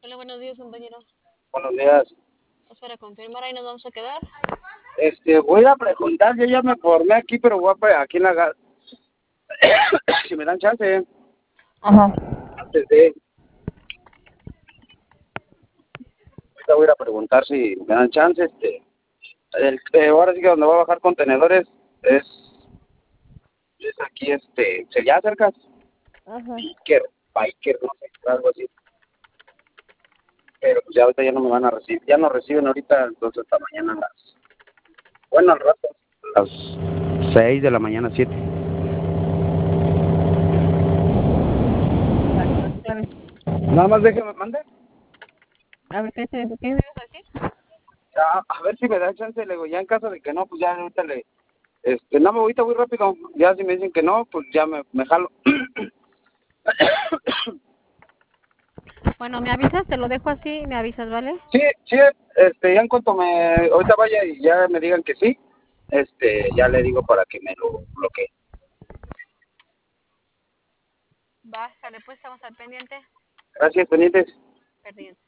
Hola, buenos días, compañero. Buenos días. Es para confirmar, ahí nos vamos a quedar. Voy a preguntar, yo ya me formé aquí, pero voy a aquí en la si me dan chance, Ajá. antes de, ahorita voy a ir a preguntar si me dan chance, ahora sí que donde voy a bajar contenedores es aquí, sería cerca, Ajá. Biker, no sé, algo así, pero pues ya ahorita ya no me van a recibir, ya no reciben ahorita, entonces hasta mañana bueno, al rato, a las 6 de la mañana, 7. Nada más déjeme, mande. A ver, ¿qué ibas a decir? A ver si me da chance, le digo, ya en caso de que no, pues ya ahorita no, ahorita voy rápido, ya si me dicen que no, pues ya me jalo. Bueno, me avisas, te lo dejo así, me avisas, ¿vale? Sí, sí, ya en cuanto ahorita vaya y ya me digan que sí, ya le digo para que me lo bloquee. Va, sale, pues estamos al pendiente. Gracias, pendientes. Perdiente.